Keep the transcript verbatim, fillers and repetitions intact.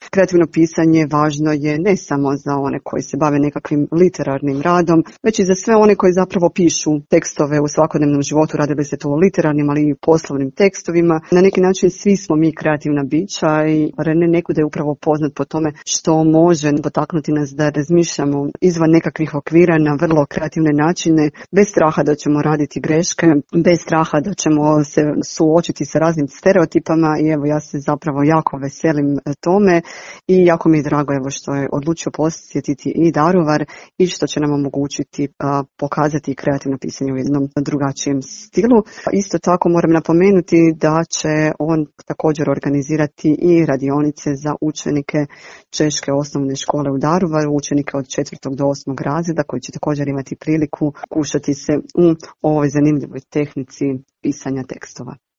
Kreativno pisanje važno je ne samo za one koji se bave nekakvim literarnim radom, već i za sve one koji zapravo pišu tekstove u svakodnevnom životu, radili se to o literarnim, ali i poslovnim tekstovima. Na neki način svi smo mi kreativna bića i René Neguda je upravo poznat po tome što može potaknuti nas da razmišljamo izvan nekakvih okvira na vrlo kreativne načine, bez straha da ćemo raditi greške, bez straha da ćemo se suočiti sa raznim stereotipama i evo ja se zapravo jako veselim tome i jako mi je drago evo što je odlučio posjetiti i Daruvar i što će nam omogućiti a, pokazati kreativno pisanje u jednom drugačijem stilu. Isto tako moram napomenuti da će on također organizirati i radionice za učenike Češke osnovne škole u Daruvaru, učenike od četvrtog do osmog razreda koji će također imati priliku kušati se u ovoj zanimljivoj tehnici pisanja tekstova.